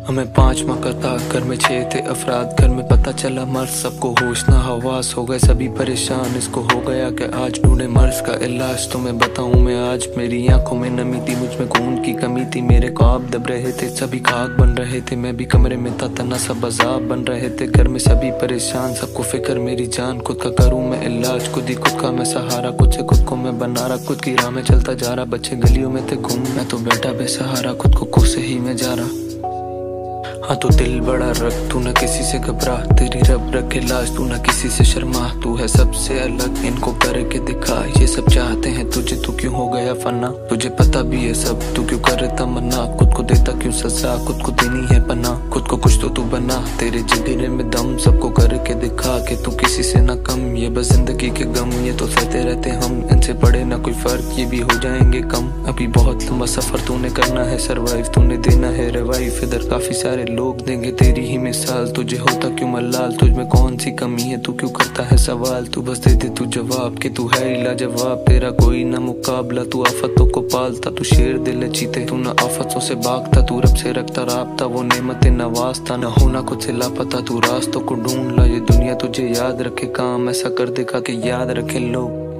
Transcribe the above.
हमें 5 माह का था, घर में 6 थे अफराद। घर में पता चला मर्ज, सबको होश ना हवास, हो गए सभी परेशान। इसको हो गया कि आज ढूंढे मर्ज का इलाज। तो मैं बताऊं मैं आज, मेरी आंखों में नमी थी, मुझ में खून की कमी थी। मेरे ख्वाब दब रहे थे, सभी खाक बन रहे थे। मैं भी कमरे में था, तना सब अजाब बन रहे थे। घर में सभी परेशान, सबको फिक्र मेरी जान। खुद का करूं मैं इलाज, खुद ही खुद का मैं सहारा। खुद से खुद को मैं बना रहा, खुद की राह में चलता जा रहा। बच्चे गलियों में थे घूम, मैं तो बैठा बेसहारा, खुद को खुद से ही मैं जा रहा। हाँ तो दिल बड़ा रख, तू न किसी से घबरा। तेरी रब रखे लाज, तू न किसी से शर्मा। तू है सबसे अलग, इनको करके दिखा। ये सब चाहते हैं तुझे, तू क्यों हो गया फना। तुझे पता भी है सब, तू क्यों करे तमन्ना। खुद को देता क्यों सजा, खुद को देनी है पना। खुद को कुछ तो तू बना, तेरे जिगरे में दम। सबको करके दिखा कि तू किसी से ना कम। ये बस जिंदगी के गम, ये तो सहते रहते हम। इनसे पड़े ना कोई फर्क, ये भी हो जाएंगे कम। अभी बहुत लंबा सफर तूने करना है सरवाइव, तूने देना है रिवाइव। इधर काफी सारे लोग देंगे तेरी ही मिसाल। तुझे होता क्यों मलाल, तुझ में कौन सी कमी है, तू क्यों करता है सवाल। तू बस दे दे तू जवाब कि तू है ही लाजवाब। तेरा कोई ना मुकाबला, तू आफतों को पालता। तू शेर दिल चीते, तू ना आफतों से भागता। तू रब से रखता राबता, वो नेमतें नवाजता। न होना खुद से लापता, तू रास्तों को ढूंढ ला। ये दुनिया तुझे याद रखे, काम ऐसा कर देखा कि याद रखे लोग।